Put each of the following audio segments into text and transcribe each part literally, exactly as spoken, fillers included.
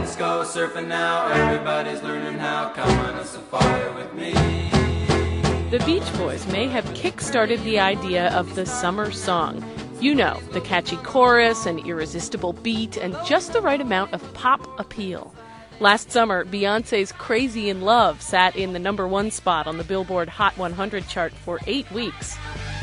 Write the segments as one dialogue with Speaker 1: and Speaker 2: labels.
Speaker 1: Let's go surfing now, everybody's learning how. Come on a safari with me.
Speaker 2: The Beach Boys may have kick-started the idea of the summer song. You know, the catchy chorus, an irresistible beat, and just the right amount of pop appeal. Last summer, Beyoncé's Crazy in Love sat in the number one spot on the Billboard Hot one hundred chart for eight weeks.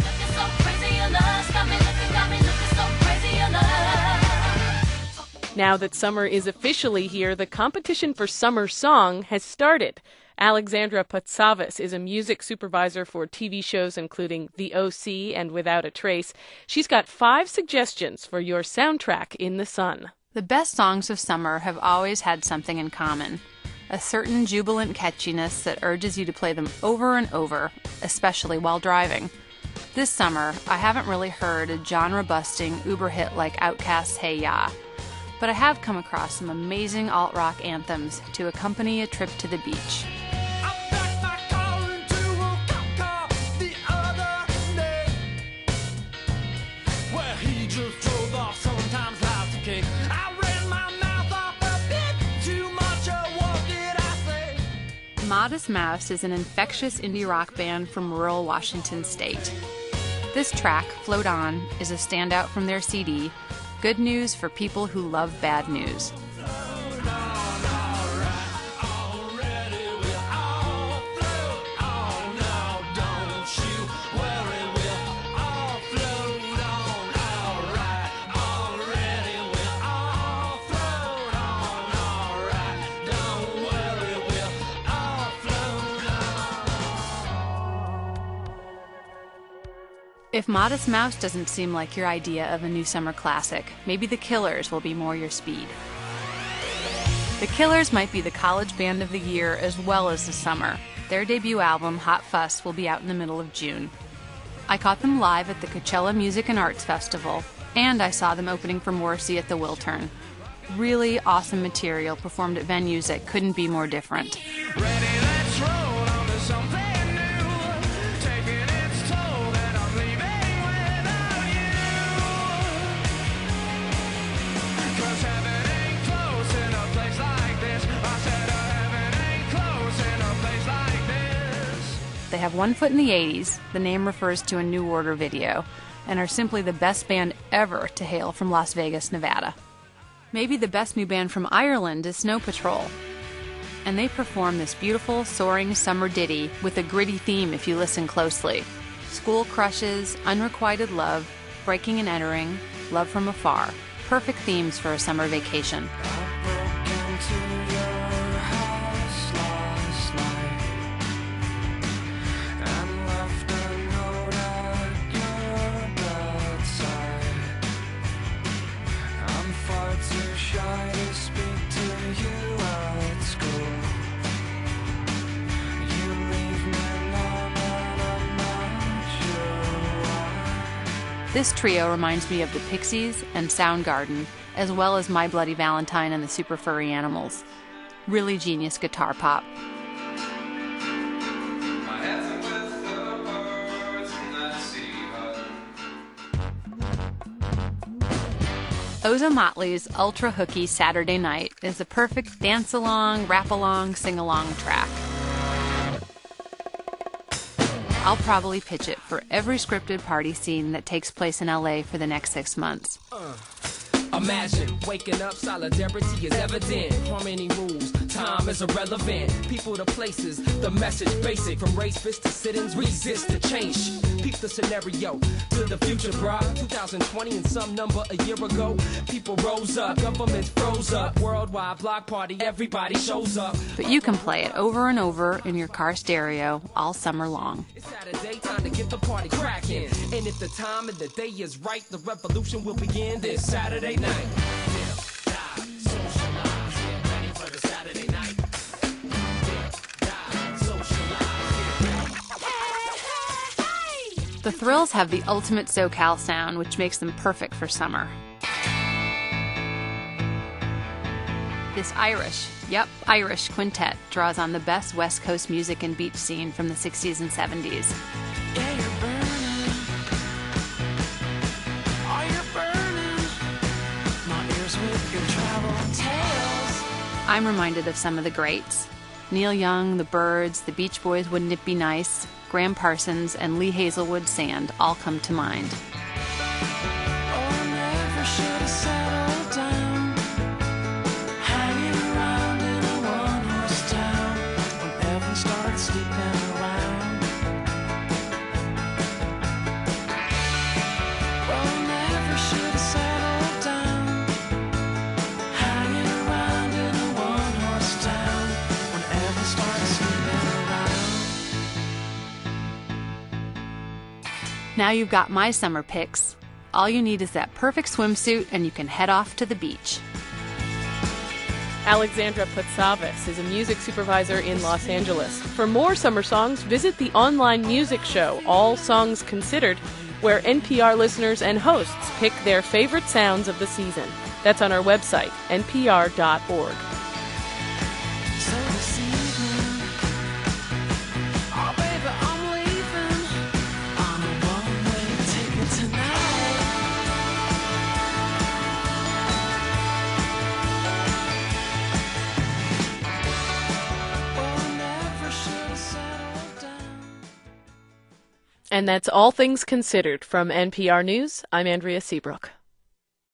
Speaker 2: Now that summer is officially here, the competition for Summer Song has started. Alexandra Patsavas is a music supervisor for T V shows including The O C and Without a Trace. She's got five suggestions for your soundtrack in the sun.
Speaker 3: The best songs of summer have always had something in common. A certain jubilant catchiness that urges you to play them over and over, especially while driving. This summer, I haven't really heard a genre-busting uber hit like Outkast's Hey Ya, but I have come across some amazing alt-rock anthems to accompany a trip to the beach. Modest Mouse is an infectious indie rock band from rural Washington state. This track, Float On, is a standout from their C D, Good News for People Who Love Bad News. If Modest Mouse doesn't seem like your idea of a new summer classic, maybe The Killers will be more your speed. The Killers might be the college band of the year as well as the summer. Their debut album, Hot Fuss, will be out in the middle of June. I caught them live at the Coachella Music and Arts Festival, and I saw them opening for Morrissey at the Wiltern. Really awesome material performed at venues that couldn't be more different.
Speaker 4: Ready, let's roll on to something.
Speaker 3: They have one foot in the eighties, the name refers to a New Order video, and are simply the best band ever to hail from Las Vegas, Nevada. Maybe the best new band from Ireland is Snow Patrol. And they perform this beautiful, soaring summer ditty with a gritty theme if you listen closely. School crushes, unrequited love, breaking and entering, love from afar. Perfect themes for a summer vacation. This trio reminds me of the Pixies and Soundgarden, as well as My Bloody Valentine and the Super Furry Animals. Really genius guitar pop. Oza Motley's ultra hooky Saturday Night is the perfect dance-along, rap-along, sing-along track. I'll probably pitch it for every scripted party scene that takes place in L A for the next six months.
Speaker 5: Uh, imagine waking up, solidarity is evident. Harmony rules, time is irrelevant. People to places, the message basic. From race fist to sit-ins, resist the change. Peep the scenario to the future, bro. two thousand twenty and some number a year ago. People rose up, governments froze up. Worldwide block party, everybody shows up.
Speaker 3: But you can play it over and over in your car stereo all summer long.
Speaker 5: It's Saturday, time to get the party cracking. And if the time of the day is right, the revolution will begin this Saturday night.
Speaker 3: The Thrills have the ultimate SoCal sound, which makes them perfect for summer. This Irish, yep, Irish quintet draws on the best West Coast music and beach scene from the sixties and seventies.
Speaker 4: Yeah, you're burning. Oh, you're burning. My ears with your travel tales.
Speaker 3: I'm reminded of some of the greats. Neil Young, the Byrds, the Beach Boys, Wouldn't It Be Nice, Graham Parsons, and Lee Hazelwood Sand all come to mind.
Speaker 4: Oh, never should have settled down, hanging around in a one-horse town when Evan started sleeping around. Oh, never should have settled down, hanging around in a one-horse town when Evan started sleeping around.
Speaker 3: Now you've got my summer picks. All you need is that perfect swimsuit and you can head off to the beach.
Speaker 2: Alexandra Putsavas is a music supervisor in Los Angeles. For more summer songs, visit the online music show, All Songs Considered, where N P R listeners and hosts pick their favorite sounds of the season. That's on our website, N P R dot org.
Speaker 4: So this evening, oh baby, I'm leaving on a one-way ticket tonight. Oh, never should have settled down.
Speaker 2: And that's All Things Considered from N P R News. I'm Andrea Seabrook.